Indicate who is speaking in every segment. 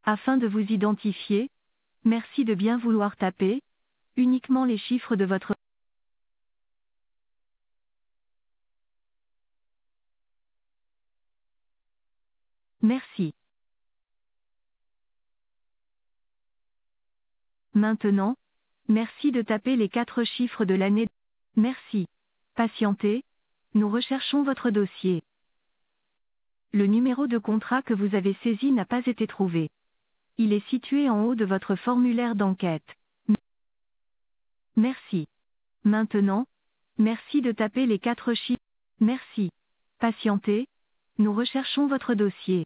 Speaker 1: Afin de vous identifier, merci de bien vouloir taper uniquement les chiffres de votre... Merci. Maintenant, merci de taper les 4 chiffres de l'année. Merci. Patientez, nous recherchons votre dossier. Le numéro de contrat que vous avez saisi n'a pas été trouvé. Il est situé en haut de votre formulaire d'enquête. Merci. Maintenant, merci de taper les 4 chiffres. Merci. Patientez, nous recherchons votre dossier.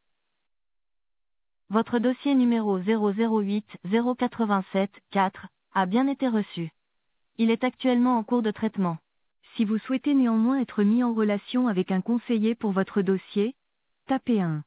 Speaker 1: Votre dossier numéro 008 087 4 a bien été reçu. Il est actuellement en cours de traitement. Si vous souhaitez néanmoins être mis en relation avec un conseiller pour votre dossier, tapez 1.